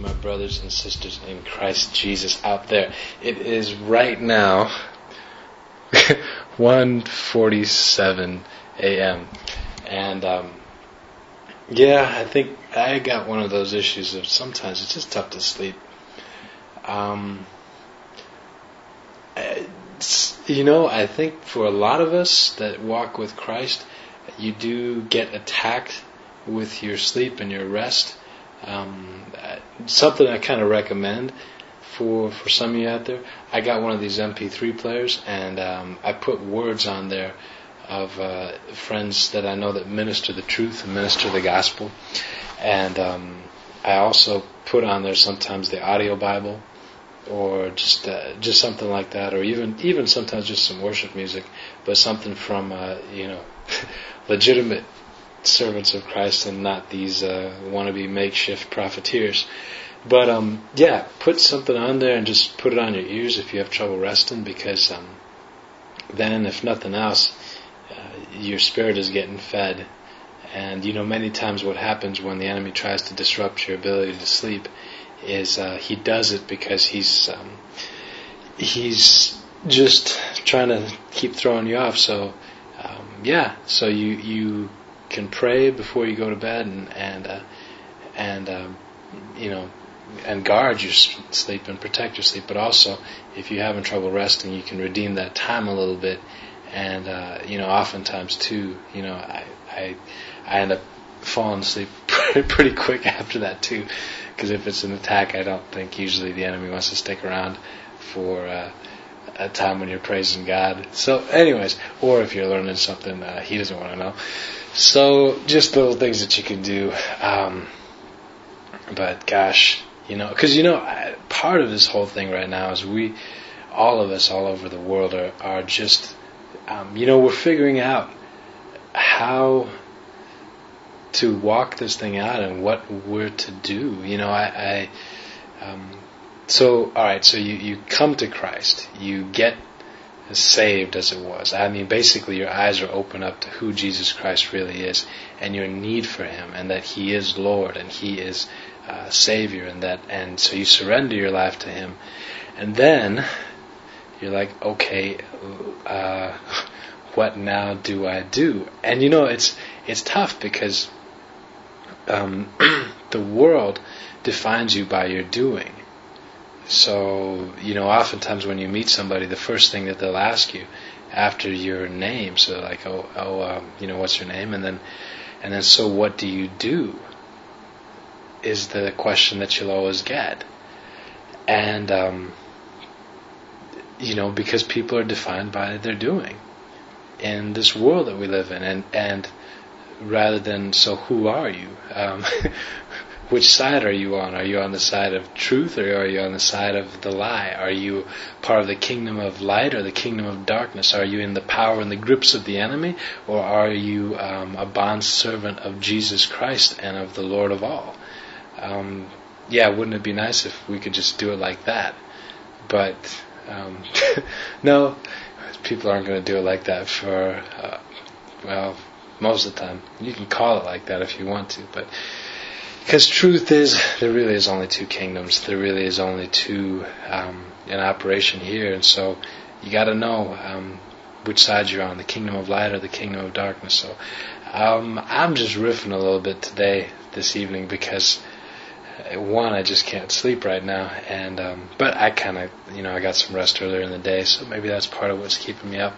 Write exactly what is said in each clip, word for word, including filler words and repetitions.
my brothers and sisters in Christ Jesus out there. It is right now one forty-seven a.m. and um, yeah, I think I got one of those issues of sometimes it's just tough to sleep. Um, it's, you know, I think for a lot of us that walk with Christ, you do get attacked with your sleep and your rest. Um, something I kind of recommend for for some of you out there. I got one of these M P three players, and um, I put words on there of uh, friends that I know that minister the truth and minister the gospel. And um, I also put on there sometimes the audio Bible, or just uh, just something like that, or even even sometimes just some worship music, but something from uh, you know legitimate servants of Christ and not these uh, wannabe makeshift profiteers. But um, yeah, put something on there and just put it on your ears if you have trouble resting, because um, then, if nothing else, uh, your spirit is getting fed. And you know, many times what happens when the enemy tries to disrupt your ability to sleep is uh, he does it because he's um, he's just trying to keep throwing you off. So um, yeah, so you you can pray before you go to bed and and uh, and um, you know and guard your sleep and protect your sleep. But also, if you're having trouble resting, you can redeem that time a little bit. And uh, you know, oftentimes too, you know, I I, I end up falling asleep pretty quick after that too, because if it's an attack, I don't think usually the enemy wants to stick around for uh, a time when you're praising God. So, anyways, or if you're learning something, uh, he doesn't want to know. So, just little things that you can do. Um, but gosh, you know, because you know, part of this whole thing right now is we, all of us, all over the world, are are just, um, you know, we're figuring out how to walk this thing out and what we're to do. You know, I, I um, so all right. So you, you come to Christ, you get saved, as it was. I mean, basically, your eyes are open up to who Jesus Christ really is, and your need for Him, and that He is Lord, and He is uh, Savior, and that, and so you surrender your life to Him, and then you're like, okay, uh, what now do I do? And you know, it's it's tough because um, the world defines you by your doing. So, you know, oftentimes when you meet somebody, the first thing that they'll ask you after your name, so like, oh, oh, um, you know, what's your name? And then, and then, so what do you do? Is the question that you'll always get. And, um, you know, because people are defined by their doing in this world that we live in, and and rather than, so who are you? Um, which side are you on? Are you on the side of truth, or are you on the side of the lie? Are you part of the kingdom of light or the kingdom of darkness? Are you in the power and the grips of the enemy, or are you um, a bond servant of Jesus Christ and of the Lord of all? Um, yeah, wouldn't it be nice if we could just do it like that? But um, no, people aren't going to do it like that for, uh, well, most of the time. You can call it like that if you want to, but because truth is, there really is only two kingdoms. There really is only two um, in operation here, and so you got to know um, which side you're on, the kingdom of light or the kingdom of darkness. So um, I'm just riffing a little bit today, this evening, because uh, one, I just can't sleep right now, and um, but I kind of, you know, I got some rest earlier in the day, so maybe that's part of what's keeping me up.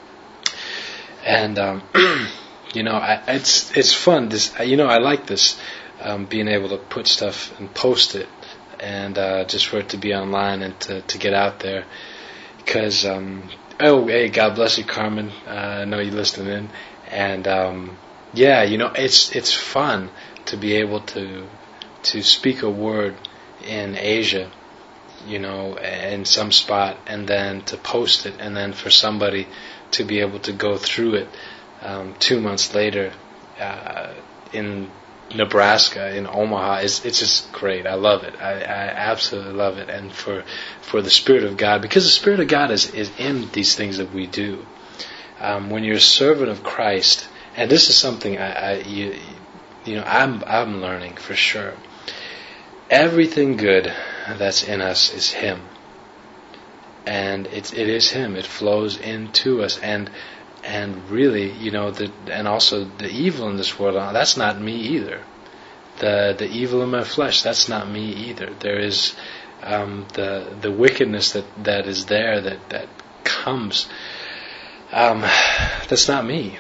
And um, you know, I, it's it's fun. This, you know, I like this. Um, being able to put stuff and post it, and uh, just for it to be online and to, to get out there. Because, um, oh, hey, God bless you, Carmen. Uh, I know you're listening in. And, um, yeah, you know, it's it's fun to be able to to speak a word in Asia, you know, in some spot, and then to post it, and then for somebody to be able to go through it um, two months later uh, in Nebraska, in Omaha, is it's just great. I love it. I, I absolutely love it. And for for the Spirit of God, because the Spirit of God is, is in these things that we do. Um, when you're a servant of Christ, and this is something I, I you, you know I'm I'm learning for sure. everything good that's in us is Him. And it's, it is Him. It flows into us. And and really, you know, the, and also the evil in this world, that's not me either. The the evil in my flesh, that's not me either. There is um, the the wickedness that, that is there, that, that comes. Um, that's not me.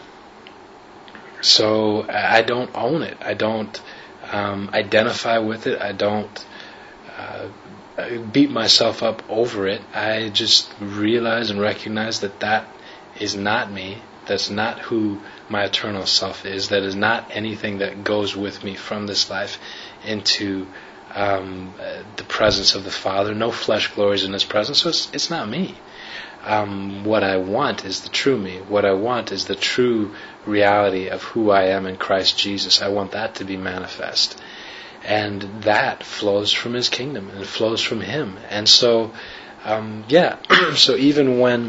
So I don't own it. I don't um, identify with it. I don't uh, beat myself up over it. I just realize and recognize that that is not me. That's not who my eternal self is. That is not anything that goes with me from this life into um, the presence of the Father. No flesh glories in His presence, so it's, it's not me. Um, what I want is the true me. What I want is the true reality of who I am in Christ Jesus. I want that to be manifest. And that flows from His kingdom, and it flows from Him. And so, um, yeah, so even when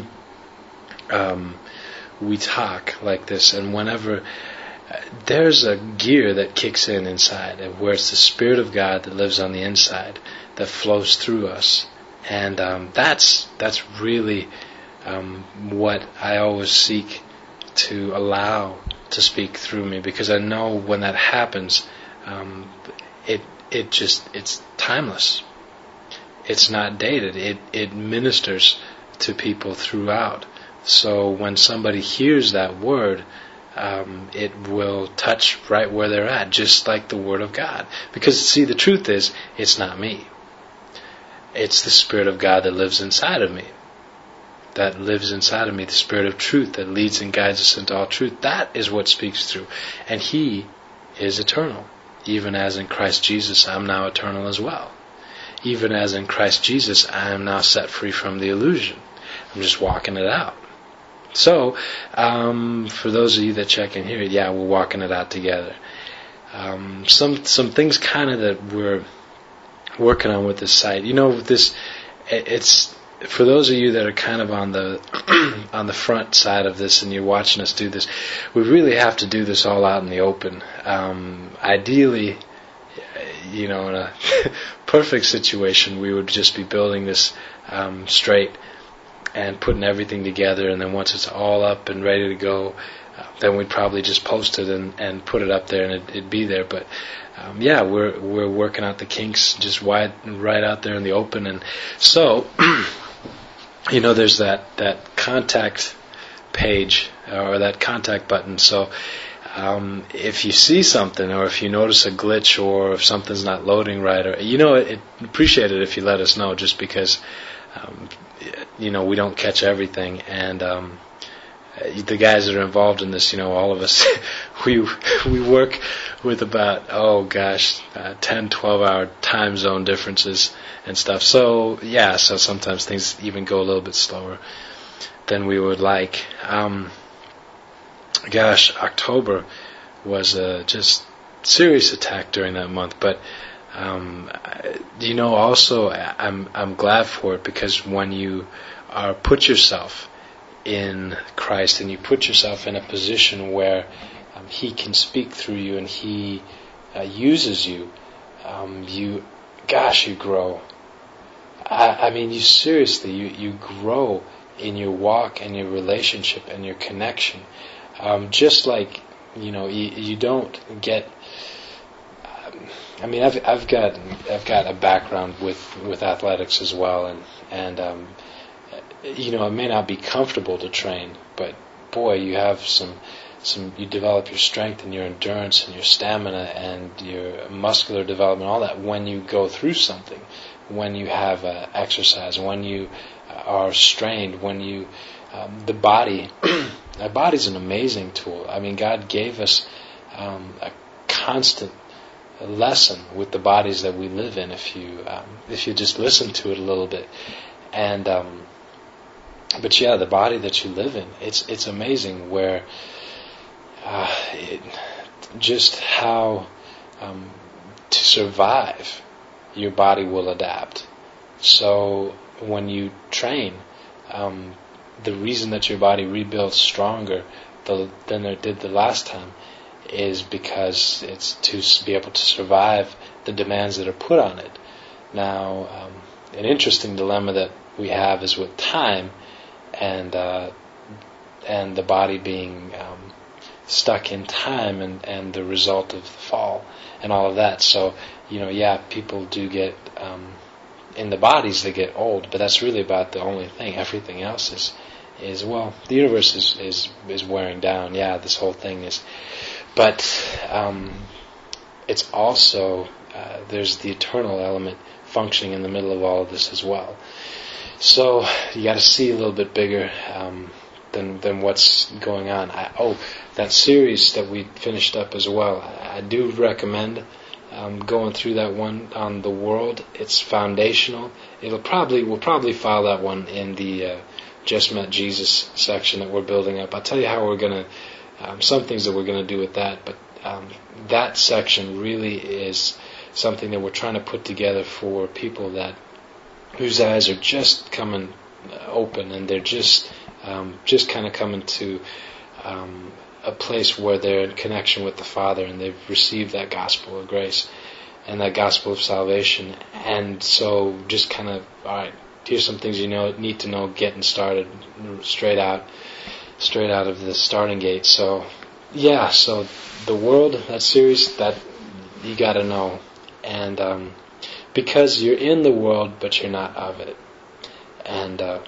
um, we talk like this, and whenever uh, there's a gear that kicks in inside, and where it's the Spirit of God that lives on the inside, that flows through us. And um, that's that's really um, what I always seek to allow to speak through me, because I know when that happens, um, it it just it's timeless. It's not dated. It it ministers to people throughout. So when somebody hears that word, um, it will touch right where they're at, just like the Word of God. Because see, the truth is, it's not me. It's the Spirit of God that lives inside of me. That lives inside of me, the Spirit of truth that leads and guides us into all truth. That is what speaks through. And He is eternal. Even as in Christ Jesus, I am now eternal as well. Even as in Christ Jesus, I am now set free from the illusion. I'm just walking it out. So, um, for those of you that check in here, yeah, we're walking it out together. Um, some some things kind of that we're working on with this site. You know, this it's for those of you that are kind of on the on the front side of this, and you're watching us do this. We really have to do this all out in the open. Um, ideally, you know, in a perfect situation, we would just be building this um, straight and putting everything together, and then once it's all up and ready to go, uh, then we'd probably just post it and, and put it up there, and it, it'd be there. But um, yeah, we're we're working out the kinks just wide right out there in the open. And so, you know, there's that that contact page or that contact button. So um, if you see something, or if you notice a glitch, or if something's not loading right, or you know, it, appreciate it if you let us know, just because. Um, you know, we don't catch everything, and um, the guys that are involved in this, you know, all of us, we we work with about, oh gosh, uh, ten, twelve hour time zone differences and stuff. So, yeah, so sometimes things even go a little bit slower than we would like. Um, gosh, October was a just serious attack during that month, but Um, you know, also I'm I'm glad for it, because when you are put yourself in Christ, and you put yourself in a position where um, He can speak through you, and He uh, uses you, um, you, gosh, you grow. I, I mean, you seriously, you, you grow in your walk and your relationship and your connection. Um, just like, you know, you, you don't get. I mean, I've I've got I've got a background with, with athletics as well, and and um, you know, it may not be comfortable to train, but boy, you have some some you develop your strength and your endurance and your stamina and your muscular development, all that when you go through something, when you have uh, exercise, when you are strained, when you um, the body, our body's an amazing tool. I mean, God gave us um, a constant a lesson with the bodies that we live in, if you um, if you just listen to it a little bit. And um, but yeah, the body that you live in, it's it's amazing where uh, it, just how um, to survive, your body will adapt. So when you train, um, the reason that your body rebuilds stronger the, than it did the last time is because it's to be able to survive the demands that are put on it. Now, um, an interesting dilemma that we have is with time and uh, and the body being um, stuck in time and, and the result of the fall and all of that. So, you know, yeah, people do get, um, in the bodies they get old, but that's really about the only thing. Everything else is, is well, the universe is, is, is wearing down. Yeah, this whole thing is. But um, it's also, uh, there's the eternal element functioning in the middle of all of this as well. So you got to see a little bit bigger um, than than what's going on. I, oh, that series that we finished up as well. I, I do recommend um, going through that one on the world. It's foundational. It'll probably we'll probably file that one in the uh, Just Met Jesus section that we're building up. I'll tell you how we're gonna um, some things that we're gonna do with that, but um, that section really is something that we're trying to put together for people that whose eyes are just coming open and they're just um, just kind of coming to um, a place where they're in connection with the Father and they've received that gospel of grace and that gospel of salvation. And so just kind of, all right, here's some things you know need to know getting started straight out straight out of the starting gate. So yeah, so the world, that series, that you got to know. And um, because you're in the world, but you're not of it. And uh,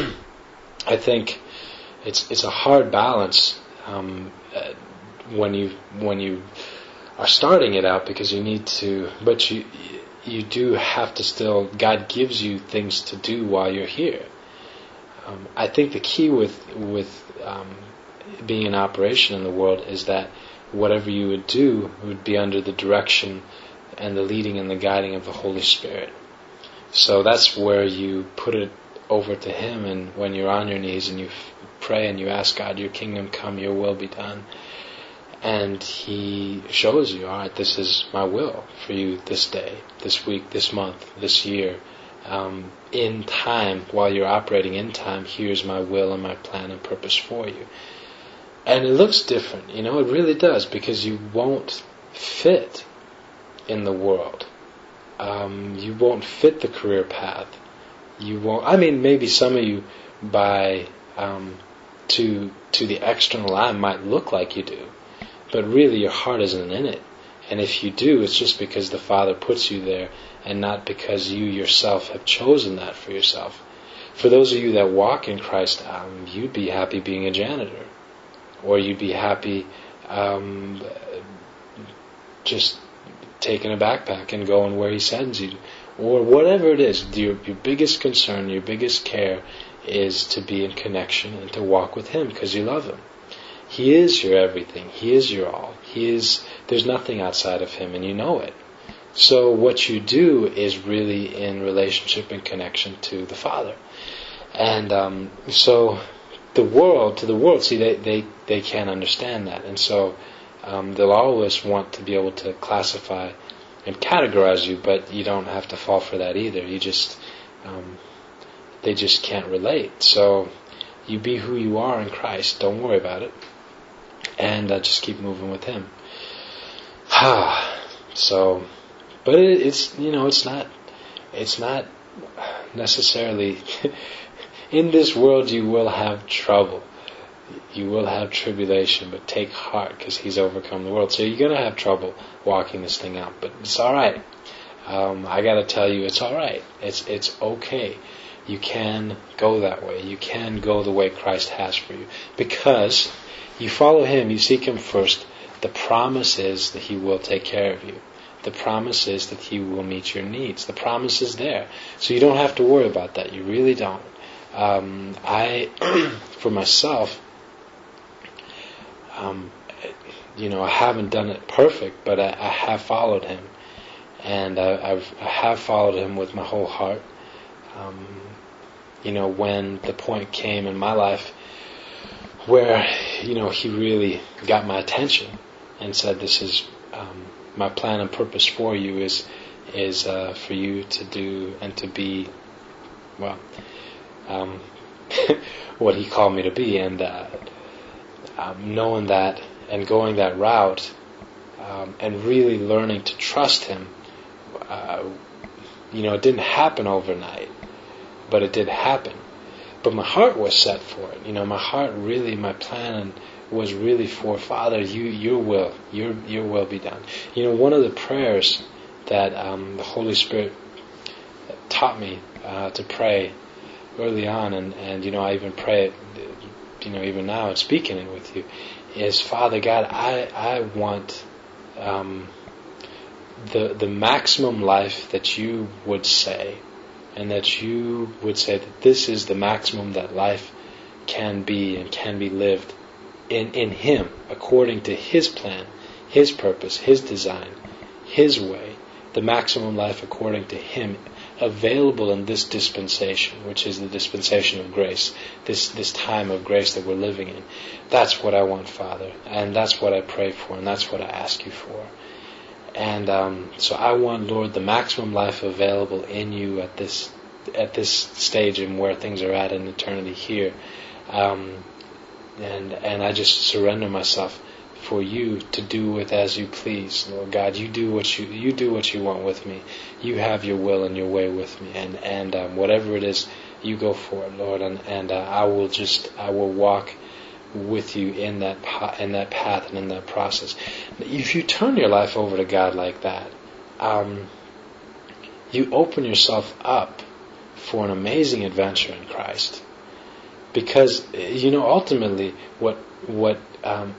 I think it's it's a hard balance um, uh, when you when you are starting it out, because you need to, but you you do have to still. God gives you things to do while you're here. Um, I think the key with with um, being in operation in the world is that whatever you would do would be under the direction and the leading and the guiding of the Holy Spirit. So that's where you put it over to Him, and when you're on your knees and you f- pray and you ask God, your kingdom come, your will be done, and He shows you, all right, this is my will for you this day, this week, this month, this year, um, in time, while you're operating in time, here's my will and my plan and purpose for you. And it looks different, you know, it really does, because you won't fit in the world. Um, you won't fit the career path. You won't. I mean, maybe some of you, by um, to to the external eye, might look like you do, but really your heart isn't in it. And if you do, it's just because the Father puts you there, and not because you yourself have chosen that for yourself. For those of you that walk in Christ, um, you'd be happy being a janitor, or you'd be happy um, just taking a backpack and going where He sends you, or whatever it is. Your, your biggest concern, your biggest care is to be in connection and to walk with Him because you love Him. He is your everything. He is your all. He is. There's nothing outside of Him, and you know it. So what you do is really in relationship and connection to the Father. And um, so the world, to the world, see, they, they, they can't understand that. And so Um, they'll always want to be able to classify and categorize you, but you don't have to fall for that either. You just, um, they just can't relate. So you be who you are in Christ. Don't worry about it, and uh, just keep moving with Him. So, but it, it's you know it's not it's not necessarily in this world you will have trouble. You will have tribulation, but take heart because He's overcome the world. So you're going to have trouble walking this thing out, but it's all right. Um, I got to tell you, it's all right. It's it's okay. You can go that way. You can go the way Christ has for you, because you follow Him, you seek Him first. The promise is that He will take care of you. The promise is that He will meet your needs. The promise is there, so you don't have to worry about that. You really don't. Um, I, for myself. Um, you know, I haven't done it perfect, but I, I have followed Him, and I, I've, I have followed Him with my whole heart. Um, you know, when the point came in my life where, you know, He really got my attention and said, "This is um, my plan and purpose for you is is uh, for you to do and to be, well, um, what He called me to be," and. Uh, Um, knowing that and going that route um, and really learning to trust Him uh, you know, it didn't happen overnight, but it did happen. But my heart was set for it. You know, my heart really, my plan was really for, Father, you, your will, your your will be done. You know, one of the prayers that um, the Holy Spirit taught me uh, to pray early on, and, and you know, I even pray it, you know, even now, and speaking it with you, is, Father God, I I want um, the the maximum life that you would say, and that you would say that this is the maximum that life can be and can be lived in, in Him, according to His plan, His purpose, His design, His way, the maximum life according to Him, available in this dispensation, which is the dispensation of grace, this this time of grace that we're living in. That's what I want, Father, and that's what I pray for, and that's what I ask you for. And um, so I want, Lord, the maximum life available in you at this at this stage and where things are at in eternity here. Um, and and I just surrender myself for you to do with as you please, Lord God. You do what you you do what you want with me. You have your will and your way with me, and and um, whatever it is, you go for it, Lord. And and uh, I will just I will walk with you in that in that path and in that process. If you turn your life over to God like that, um, you open yourself up for an amazing adventure in Christ. Because you know, ultimately, what what um,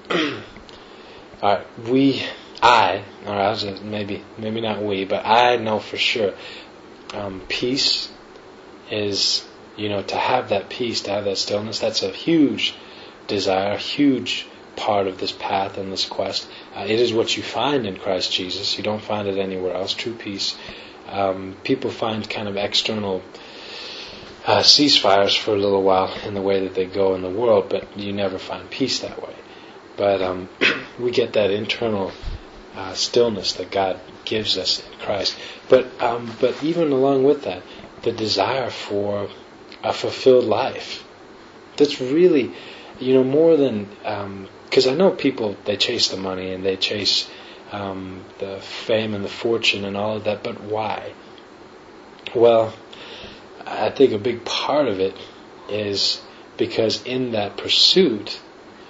all right, we I or I was just, maybe maybe not we, but I know for sure, um, peace is, you know, to have that peace, to have that stillness. That's a huge desire, a huge part of this path and this quest. Uh, it is what you find in Christ Jesus. You don't find it anywhere else. True peace. Um, people find kind of external uh, ceasefires for a little while in the way that they go in the world, but you never find peace that way. But um, we get that internal uh, stillness that God gives us in Christ. But um, but even along with that, the desire for a fulfilled life. That's really, you know, more than, because um, I know people, they chase the money and they chase um, the fame and the fortune and all of that, but why? Well, I think a big part of it is because in that pursuit,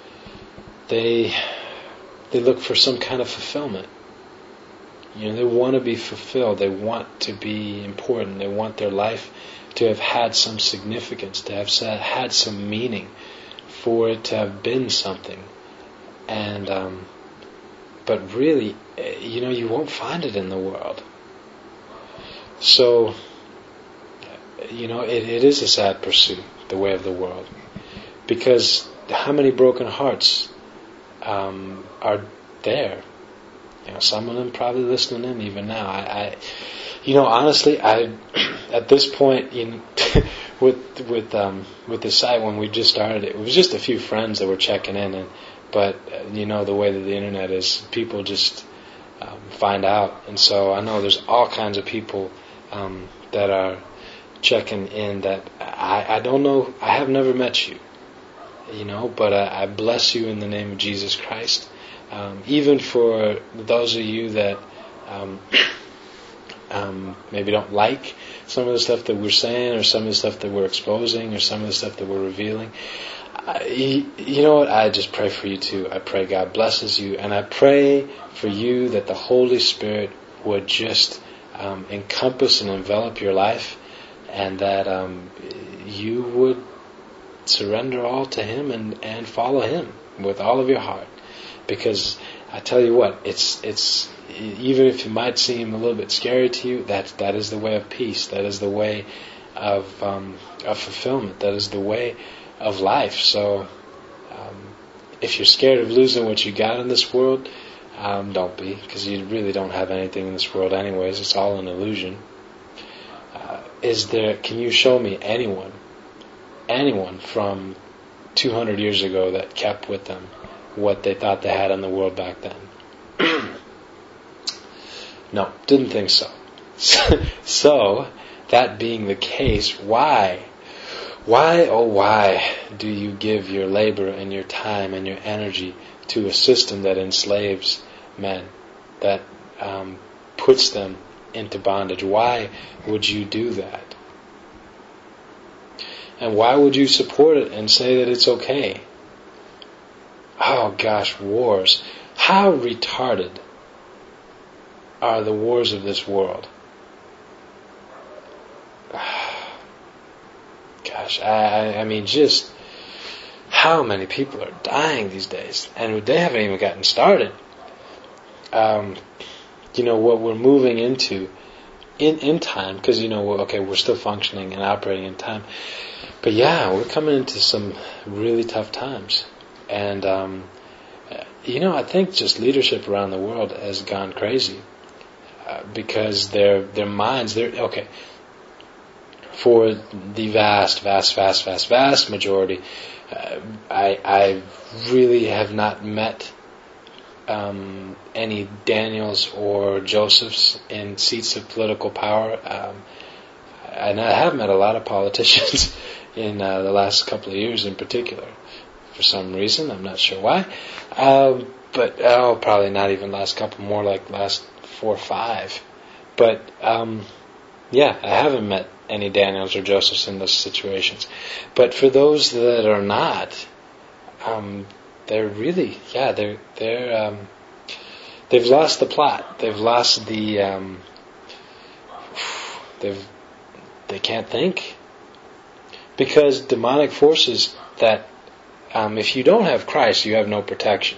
they they look for some kind of fulfillment. You know, they want to be fulfilled. They want to be important. They want their life to have had some significance, to have had some meaning, for it to have been something. And um, but really, you know, you won't find it in the world. So, you know, it, it is a sad pursuit, the way of the world, because how many broken hearts um, are there? You know, some of them probably listening in even now. I, I you know, honestly, I at this point in with with um, with the site when we just started it, it was just a few friends that were checking in, and but uh, you know the way that the internet is, people just um, find out, and so I know there's all kinds of people um, that are checking in that I, I don't know, I have never met you, you know, but I, I bless you in the name of Jesus Christ. Um, even for those of you that um, um, maybe don't like some of the stuff that we're saying, or some of the stuff that we're exposing, or some of the stuff that we're revealing, I, you know what, I just pray for you too. I pray God blesses you, and I pray for you that the Holy Spirit would just um, encompass and envelop your life, and that um, you would surrender all to Him and, and follow Him with all of your heart. Because I tell you what, it's it's even if it might seem a little bit scary to you, that that is the way of peace. That is the way of um, of fulfillment. That is the way of life. So, um, if you're scared of losing what you got in this world, um, don't be, because you really don't have anything in this world, anyways. It's all an illusion. Uh, is there? Can you show me anyone, anyone from two hundred years ago that kept with them what they thought they had in the world back then? No, didn't think so. So, that being the case, why, why, oh why do you give your labor and your time and your energy to a system that enslaves men, that um, puts them into bondage? Why would you do that? And why would you support it and say that it's okay? Oh gosh, wars. How retarded are the wars of this world? Gosh, I, I mean, just how many people are dying these days, and they haven't even gotten started. Um, you know what we're moving into in in time, because you know, we're, okay, we're still functioning and operating in time, but yeah, we're coming into some really tough times, and um, you know, I think just leadership around the world has gone crazy uh, because their their minds, they're okay. For the vast, vast, vast, vast, vast majority, uh, I, I really have not met um, any Daniels or Josephs in seats of political power. Um, and I have met a lot of politicians in uh, the last couple of years in particular. For some reason, I'm not sure why. Um, but, oh, probably not even last couple, more like last four or five. But, um, yeah, I haven't met any Daniels or Josephs in those situations. But for those that are not, um, they're really, yeah, they're they're um, they've lost the plot. They've lost the um, they've they can't think, because demonic forces that um, if you don't have Christ, you have no protection.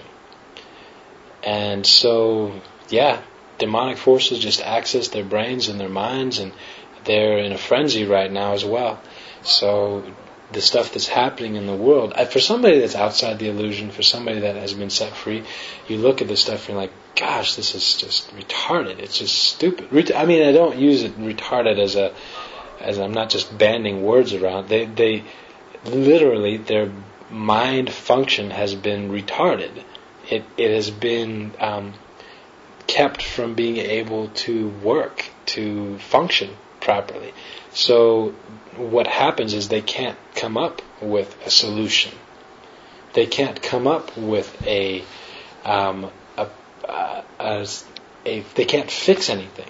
And so, yeah, demonic forces just access their brains and their minds, and they're in a frenzy right now as well. So the stuff that's happening in the world, for somebody that's outside the illusion, for somebody that has been set free, you look at this stuff and you're like, gosh, this is just retarded. It's just stupid. I mean, I don't use it retarded as a, as I'm not just banding words around. They, they literally, their mind function has been retarded. It, it has been um, kept from being able to work, to function properly. So what happens is they can't come up with a solution. They can't come up with a, um, a, a, a, a they can't fix anything.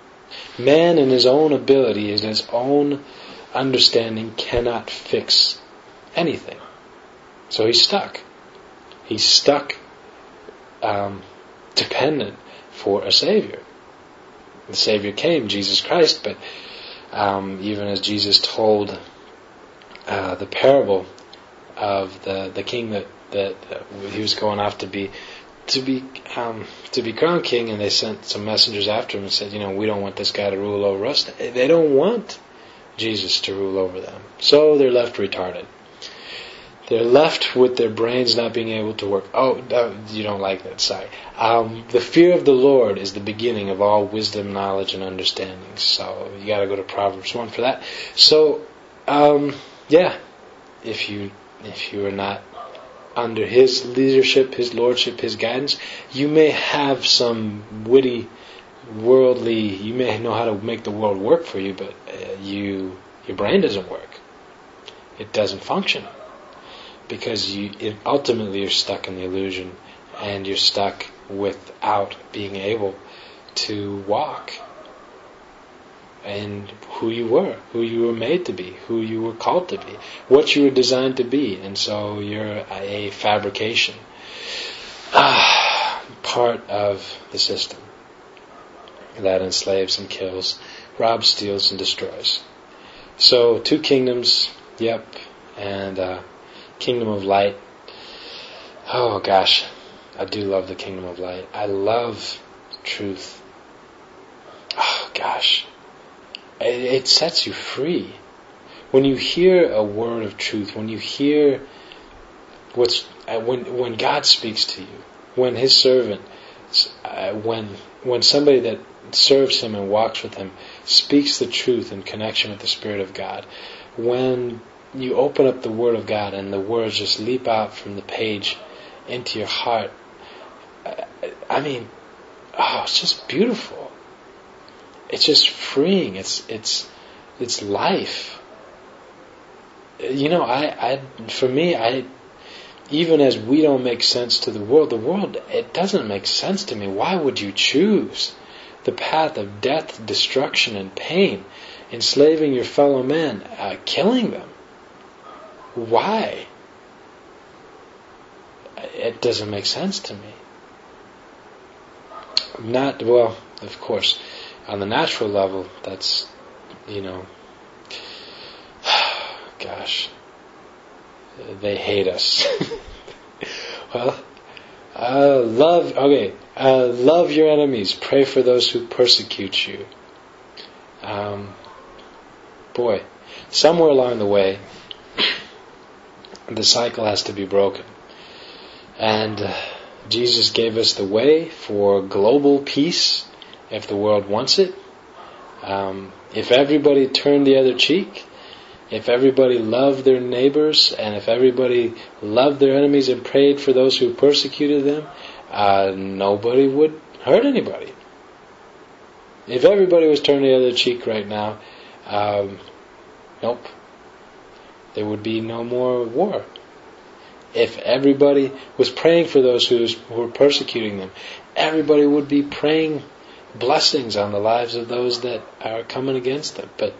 Man in his own ability, in his own understanding, cannot fix anything. So he's stuck. He's stuck, um, dependent for a Savior. The Savior came, Jesus Christ, but um, even as Jesus told uh, the parable of the, the king that, that uh, he was going off to be to be um, to be crowned king, and they sent some messengers after him and said, you know, we don't want this guy to rule over us. They don't want Jesus to rule over them, so they're left retarded. They're left with their brains not being able to work. Oh, no, you don't like that, sorry. Um, the fear of the Lord is the beginning of all wisdom, knowledge, and understanding. So you got to go to Proverbs one for that. So, um, yeah, if you if you are not under His leadership, His lordship, His guidance, you may have some witty, worldly. You may know how to make the world work for you, but uh, you your brain doesn't work. It doesn't function. Because you it, ultimately you're stuck in the illusion, and you're stuck without being able to walk in who you were, who you were made to be, who you were called to be, what you were designed to be. And so you're a fabrication, ah, part of the system that enslaves and kills, robs, steals, and destroys. So two kingdoms, yep, and uh, Kingdom of Light. Oh gosh, I do love the Kingdom of Light. I love truth. Oh gosh, it, it sets you free. When you hear a word of truth, when you hear what's uh, when when God speaks to you, when His servant, uh, when when somebody that serves Him and walks with Him speaks the truth in connection with the Spirit of God, when you open up the Word of God and the words just leap out from the page into your heart. I mean, oh, it's just beautiful. It's just freeing. It's it's it's life. You know, I, I for me, I even as we don't make sense to the world, the world, it doesn't make sense to me. Why would you choose the path of death, destruction, and pain, enslaving your fellow man, uh, killing them. Why? It doesn't make sense to me. Not, well, of course, on the natural level, that's, you know, gosh, they hate us. Well, uh, love, okay, uh, love your enemies, pray for those who persecute you. Um, boy, somewhere along the way, the cycle has to be broken. And uh, Jesus gave us the way for global peace if the world wants it. Um, if everybody turned the other cheek, if everybody loved their neighbors, and if everybody loved their enemies and prayed for those who persecuted them, uh, nobody would hurt anybody. If everybody was turning the other cheek right now, um, nope, there would be no more war. If everybody was praying for those who were persecuting them, everybody would be praying blessings on the lives of those that are coming against them. But,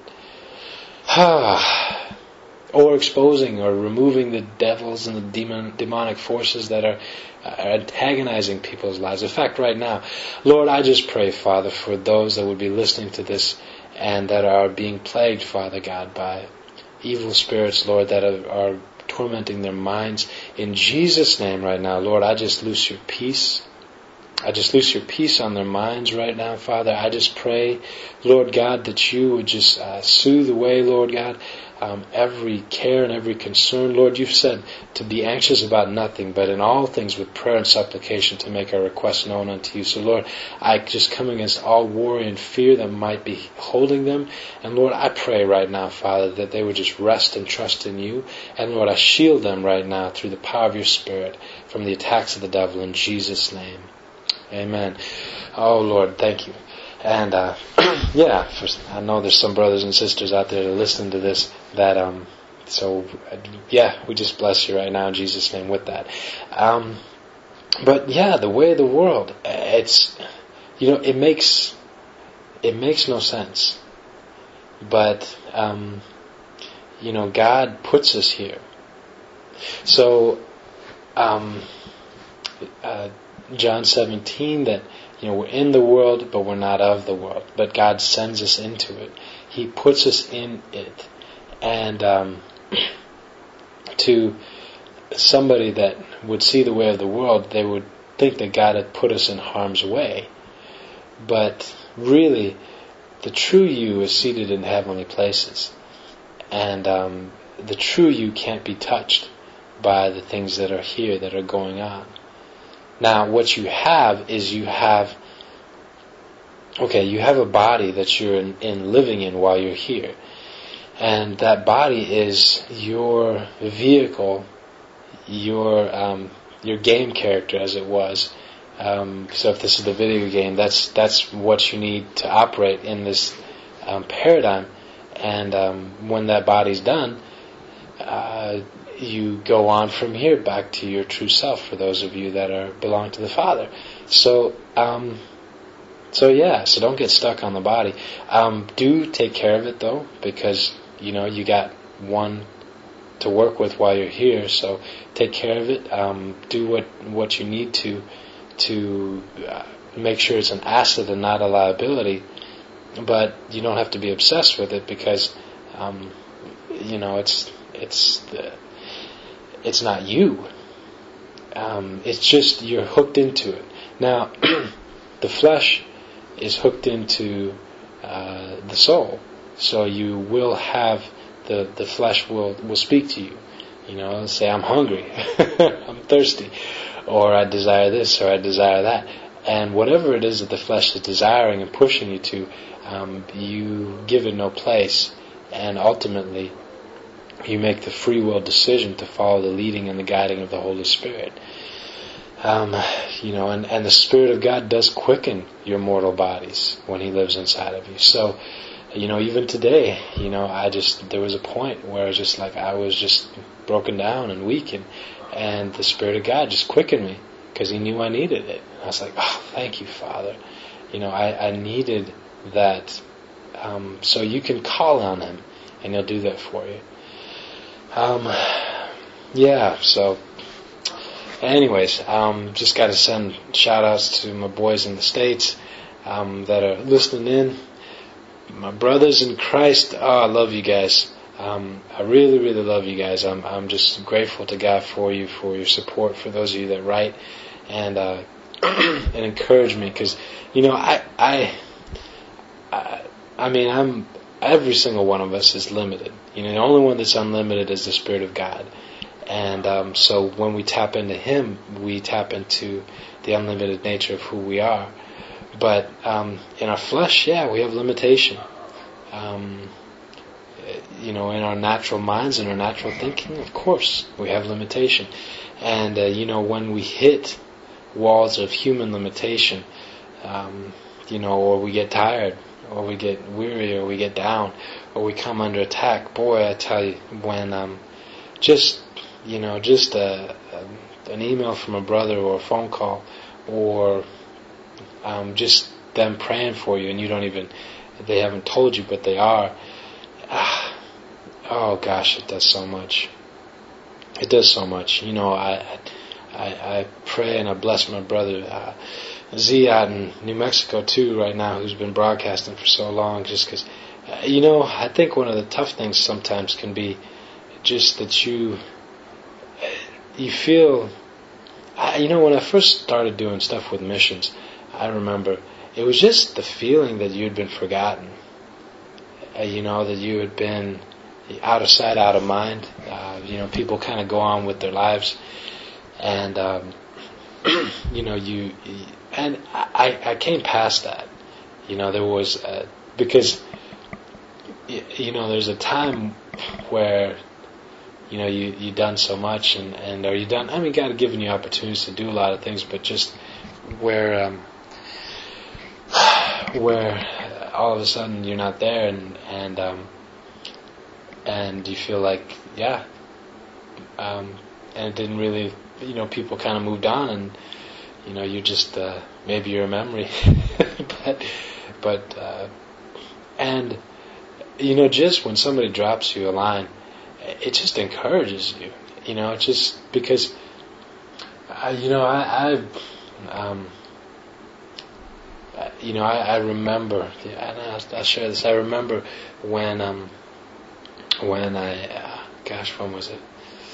ah, or exposing or removing the devils and the demon, demonic forces that are, are antagonizing people's lives. In fact, right now, Lord, I just pray, Father, for those that would be listening to this and that are being plagued, Father God, by evil spirits, Lord, that are, are tormenting their minds. In Jesus' name right now, Lord, I just loose your peace. I just loose your peace on their minds right now, Father. I just pray, Lord God, that you would just uh, soothe away, Lord God, um, every care and every concern. Lord, you've said to be anxious about nothing, but in all things with prayer and supplication to make our requests known unto you. So, Lord, I just come against all worry and fear that might be holding them. And, Lord, I pray right now, Father, that they would just rest and trust in you. And, Lord, I shield them right now through the power of your Spirit from the attacks of the devil in Jesus' name. Amen. Oh, Lord, thank you. And, uh, yeah, first, I know there's some brothers and sisters out there that are listening to this that, um, so, yeah, we just bless you right now in Jesus' name with that. Um, but, yeah, the way of the world, it's, you know, it makes, it makes no sense. But, um, you know, God puts us here. So, um, uh, John seventeen, that, you know, we're in the world, but we're not of the world. But God sends us into it. He puts us in it. And um, to somebody that would see the way of the world, they would think that God had put us in harm's way. But really, the true you is seated in heavenly places. And um, the true you can't be touched by the things that are here, that are going on. Now, what you have is you have, okay, you have a body that you're in, in living in while you're here. And that body is your vehicle, your um, your game character, as it was. Um, so if this is the video game, that's that's what you need to operate in this um, paradigm. And um, when that body's done, uh, you go on from here back to your true self, for those of you that are belong to the Father. So, um, so yeah, so don't get stuck on the body. Um, do take care of it though, because, you know, you got one to work with while you're here, so take care of it. Um, do what, what you need to, to uh, make sure it's an asset and not a liability, but you don't have to be obsessed with it, because, um, you know, it's, it's the, It's not you. Um, it's just you're hooked into it. Now, the flesh is hooked into uh, the soul, so you will have the the flesh will will speak to you. You know, say, "I'm hungry, I'm thirsty," or "I desire this," or "I desire that," and whatever it is that the flesh is desiring and pushing you to, um, you give it no place, and ultimately, you make the free will decision to follow the leading and the guiding of the Holy Spirit. Um, you know, and, and the Spirit of God does quicken your mortal bodies when He lives inside of you. So, you know, even today, you know, I just, there was a point where I was just like, I was just broken down and weak, and, and the Spirit of God just quickened me because He knew I needed it. And I was like, oh, thank you, Father. you know, I, I needed that. Um, so you can call on Him, and He'll do that for you. Um, yeah, so anyways, um, just got to send shout-outs to my boys in the States um, that are listening in. My brothers in Christ, oh, I love you guys. Um, I really, really love you guys. I'm, I'm just grateful to God for you, for your support, for those of you that write and uh, and encourage me, because you know, I, I, I, I mean, I'm every single one of us is limited. You know, the only one that's unlimited is the Spirit of God, and um, so when we tap into Him, we tap into the unlimited nature of who we are. But um, in our flesh, yeah, we have limitation. Um, you know, in our natural minds, in our natural thinking, of course, we have limitation. And, uh, you know, when we hit walls of human limitation, um, you know, or we get tired, or we get weary, or we get down, or we come under attack, boy, I tell you, when um, just, you know, just a, a, an email from a brother or a phone call, or um, just them praying for you, and you don't even, they haven't told you, but they are. Ah, oh gosh, it does so much. It does so much. You know, I I, I pray and I bless my brother uh, Z out in New Mexico too right now, who's been broadcasting for so long. Just because, uh, you know, I think one of the tough things sometimes can be just that you you feel. I, you know, when I first started doing stuff with missions, I remember it was just the feeling that you had been forgotten. Uh, you know, that you had been out of sight, out of mind. Uh, you know, people kind of go on with their lives, and um, you know, you, you and I, I came past that. You know, there was uh, because you know, there's a time where you know you you done so much, and and are you done? I mean, God had given you opportunities to do a lot of things, but just where um, where all of a sudden you're not there, and and um, and you feel like yeah, um, and it didn't really, you know, people kind of moved on, and you know, you're just uh, maybe you're a memory, but but uh, and you know, just when somebody drops you a line, it just encourages you. You know, it's just because I, you know I I um. You know, I, I remember, and I'll, I'll share this. I remember when, um, when I, uh, gosh, when was it?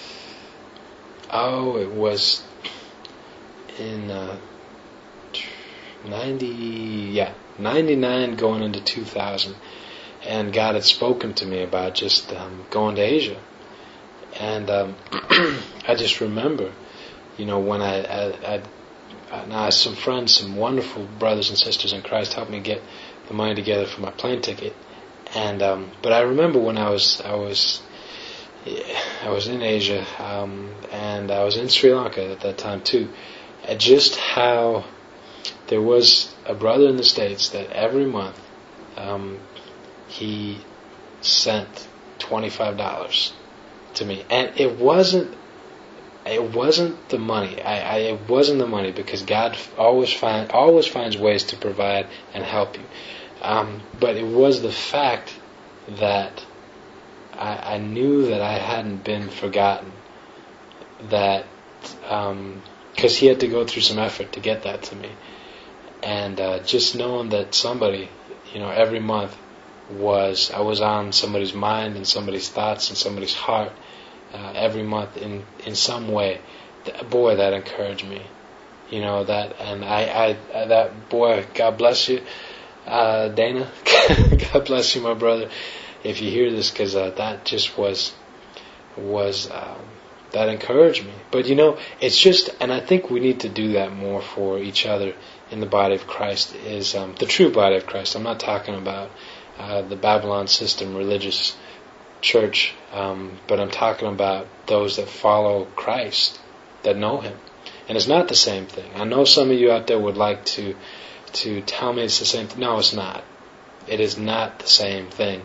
Oh, it was in uh, ninety, yeah, ninety-nine, going into two thousand, and God had spoken to me about just um, going to Asia, and um, I just remember, you know, when I, I, I Uh, now, some friends, some wonderful brothers and sisters in Christ helped me get the money together for my plane ticket. And um, but I remember when I was I was I was in Asia, um, and I was in Sri Lanka at that time too. And just how there was a brother in the States that every month um, he sent twenty-five dollars to me, and it wasn't. It wasn't the money. I, I it wasn't the money, because God always find always finds ways to provide and help you. Um, but it was the fact that I, I knew that I hadn't been forgotten. That because um, he had to go through some effort to get that to me, and uh, just knowing that somebody, you know, every month was I was on somebody's mind and somebody's thoughts and somebody's heart. Uh, every month in, in some way, th- boy, that encouraged me, you know, that, and I, I, that, boy, God bless you, uh, Dana, God bless you, my brother, if you hear this, because uh, that just was, was, um, that encouraged me. But you know, it's just, and I think we need to do that more for each other in the body of Christ, is um, the true body of Christ. I'm not talking about uh, the Babylon system religious church, um, but I'm talking about those that follow Christ, that know Him. And it's not the same thing. I know some of you out there would like to to tell me it's the same thing. No, it's not. It is not the same thing.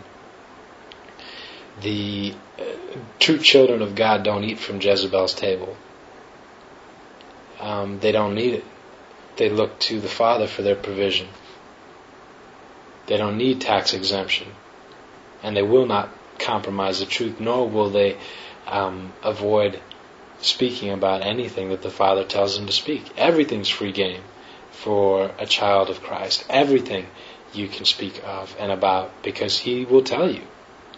The uh, true children of God don't eat from Jezebel's table. Um, they don't need it. They look to the Father for their provision. They don't need tax exemption. And they will not compromise the truth, nor will they um, avoid speaking about anything that the Father tells them to speak. Everything's free game for a child of Christ. Everything you can speak of and about, because He will tell you.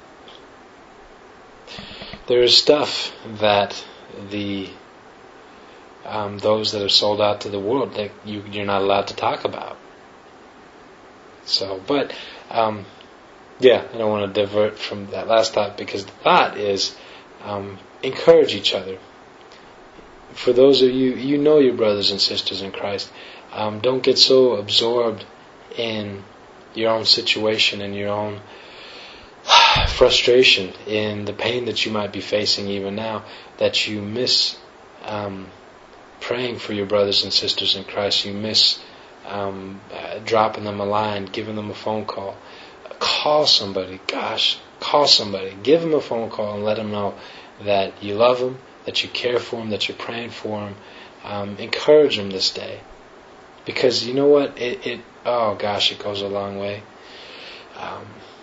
There is stuff that the um, those that are sold out to the world that you, you're not allowed to talk about. So, but um, yeah, I don't want to divert from that last thought, because the thought is um, encourage each other. For those of you, you know your brothers and sisters in Christ. Um, don't get so absorbed in your own situation and your own frustration, in the pain that you might be facing even now, that you miss um, praying for your brothers and sisters in Christ. You miss um, uh, dropping them a line, giving them a phone call. Call somebody. Gosh, call somebody. Give them a phone call and let them know that you love them, that you care for them, that you're praying for them. Um, encourage them this day. Because you know what? It, it oh gosh, it goes a long way. Um,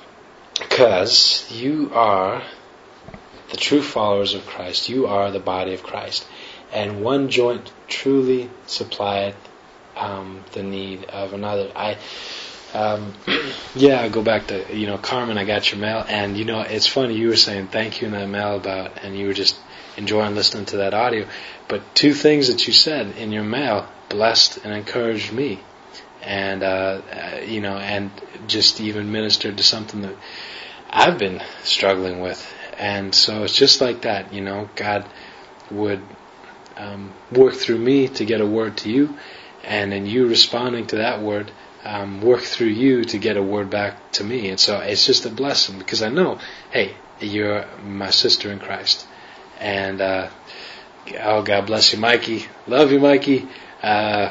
because you are the true followers of Christ. You are the body of Christ. And one joint truly supplieth um, the need of another. I, um, yeah, I go back to, you know, Carmen, I got your mail. And, you know, it's funny, you were saying thank you in that mail about, and you were just enjoying listening to that audio. But two things that you said in your mail blessed and encouraged me. And, uh, you know, and just even ministered to something that I've been struggling with. And so it's just like that, you know, God would um, work through me to get a word to you, and in you responding to that word, um, work through you to get a word back to me. And so it's just a blessing, because I know, hey, you're my sister in Christ. And, uh, oh, God bless you, Mikey. Love you, Mikey. Uh,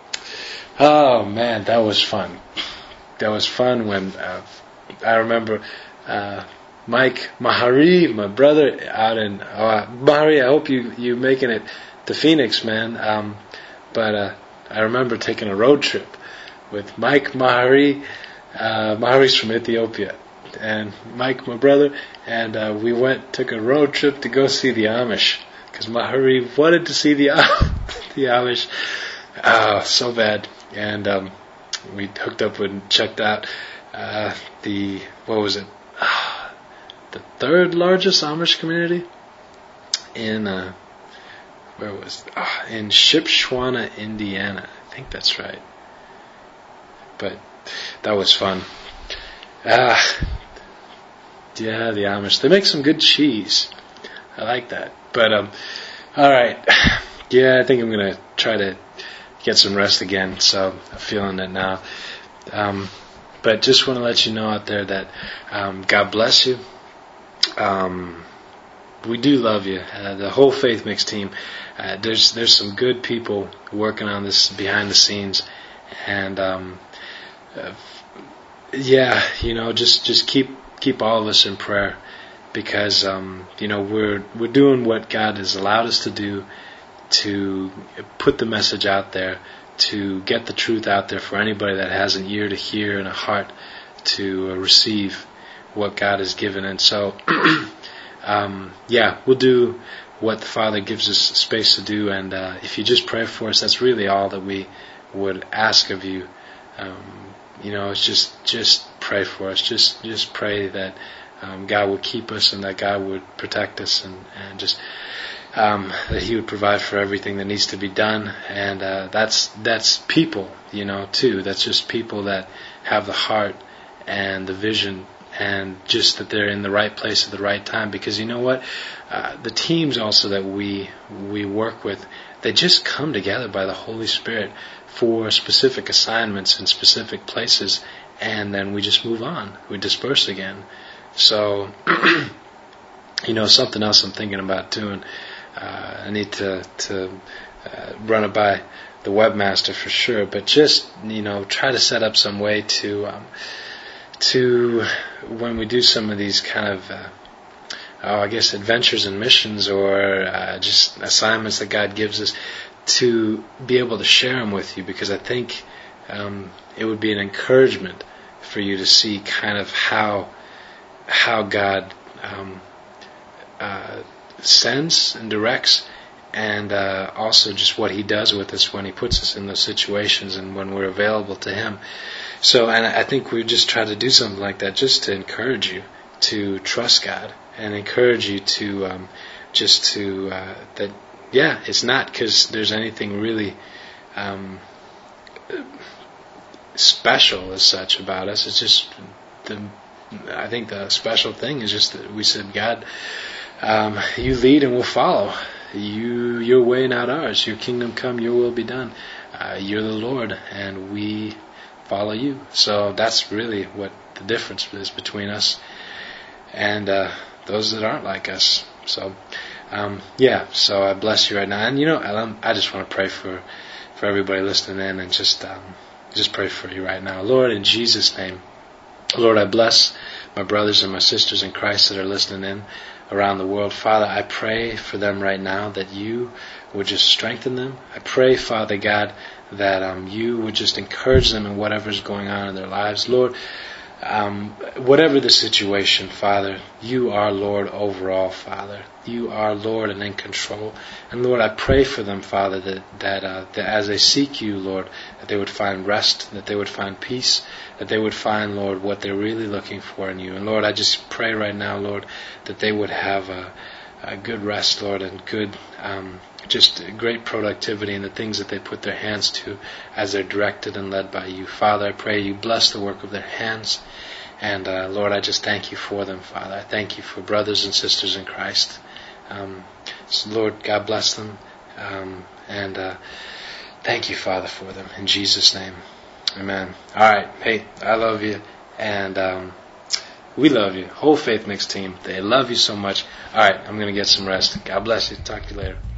oh, man, that was fun. That was fun when uh, I remember uh, Mike Mahari, my brother, out in uh, Mahari. I hope you you making it to Phoenix, man. Um, but uh, I remember taking a road trip with Mike Mahari. Uh, Mahari's from Ethiopia, and Mike, my brother, and uh, we went took a road trip to go see the Amish, because Mahari wanted to see the the Amish uh, so bad, and um, we hooked up and checked out uh, the what was it? The third largest Amish community in uh, where was uh, in Shipshewana, Indiana. I think that's right. But that was fun. Ah, yeah, the Amish. They make some good cheese. I like that. But um, all right. Yeah, I think I'm gonna try to get some rest again. So I'm feeling it now. Um, but just want to let you know out there that um, God bless you. Um, we do love you. Uh, the whole Faith Mix team. Uh, there's there's some good people working on this behind the scenes, and um, uh, yeah, you know, just just keep keep all of us in prayer, because um, you know we're we're doing what God has allowed us to do, to put the message out there, to get the truth out there for anybody that has an ear to hear and a heart to uh, receive what God has given. And so, um, yeah, we'll do what the Father gives us space to do. And uh, if you just pray for us, that's really all that we would ask of you. Um, you know, it's just just pray for us. Just just pray that um, God would keep us, and that God would protect us, and and just um, that He would provide for everything that needs to be done. And uh, that's that's people, you know, too. That's just people that have the heart and the vision, and just that they're in the right place at the right time. Because you know what? Uh, the teams also that we we work with, they just come together by the Holy Spirit for specific assignments in specific places, and then we just move on. We disperse again. So, you know, something else I'm thinking about doing, uh, I need to, to uh, run it by the webmaster for sure, but just, you know, try to set up some way to... Um, to when we do some of these kind of uh, oh, I guess adventures and missions, or uh, just assignments that God gives us, to be able to share them with you, because I think um, it would be an encouragement for you to see kind of how how God um, uh, sends and directs, and uh, also just what He does with us when He puts us in those situations and when we're available to Him. So, and I think we just try to do something like that just to encourage you to trust God and encourage you to um, just to uh, that yeah, it's not because there's anything really um, special as such about us. It's just the I think the special thing is just that we said, God, um, you lead and we'll follow. You, your way, not ours. Your kingdom come, your will be done. Uh, you're the Lord, and we follow you. So that's really what the difference is between us and uh, those that aren't like us. So, um, yeah. So I bless you right now, and you know, I, I just want to pray for for everybody listening in, and just um, just pray for you right now, Lord, in Jesus' name. Lord, I bless my brothers and my sisters in Christ that are listening in around the world. Father, I pray for them right now that you would just strengthen them. I pray, Father God, that um, you would just encourage them in whatever's going on in their lives. Lord, um, whatever the situation, Father, you are Lord over all, Father. You are Lord and in control. And Lord, I pray for them, Father, that that, uh, that as they seek you, Lord, that they would find rest, that they would find peace, that they would find, Lord, what they're really looking for in you. And Lord, I just pray right now, Lord, that they would have a, a good rest, Lord, and good, um, just great productivity in the things that they put their hands to as they're directed and led by you. Father, I pray you bless the work of their hands. And uh, Lord, I just thank you for them, Father. I thank you for brothers and sisters in Christ. Um, so Lord, God bless them. Um, and uh, thank you, Father, for them. In Jesus' name. Amen. All right. Hey, I love you. And um, we love you. Whole Faith Mix team. They love you so much. All right. I'm going to get some rest. God bless you. Talk to you later.